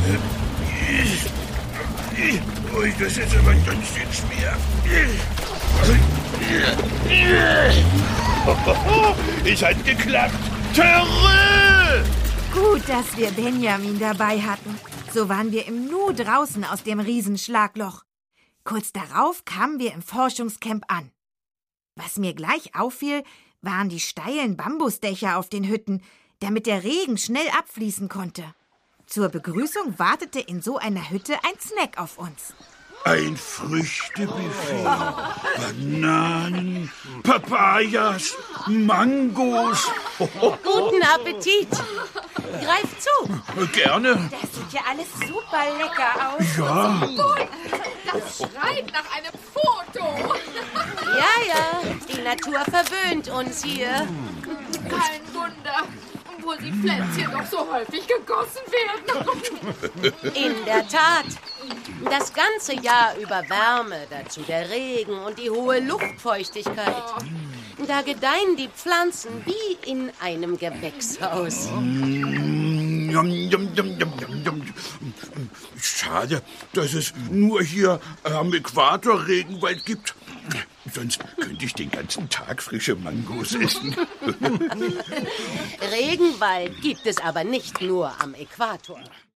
Ui, das ist aber ganz schön schwer. Es hat geklappt. Terrö! Gut, dass wir Benjamin dabei hatten. So waren wir im Nu draußen aus dem Riesenschlagloch. Kurz darauf kamen wir im Forschungscamp an. Was mir gleich auffiel, waren die steilen Bambusdächer auf den Hütten, damit der Regen schnell abfließen konnte. Zur Begrüßung wartete in so einer Hütte ein Snack auf uns. Ein Früchtebuffet, Bananen, Papayas, Mangos. Guten Appetit. Greif zu. Gerne. Das sieht ja alles super lecker aus. Ja. Das schreit nach einem Foto. Ja, die Natur verwöhnt uns hier. Kein Wunder, wo die Pflänzchen doch so häufig gegossen werden. In der Tat. Das ganze Jahr über Wärme, dazu der Regen und die hohe Luftfeuchtigkeit. Da gedeihen die Pflanzen wie in einem Gewächshaus. Schade, dass es nur hier am Äquator Regenwald gibt. Sonst könnte ich den ganzen Tag frische Mangos essen. Regenwald gibt es aber nicht nur am Äquator.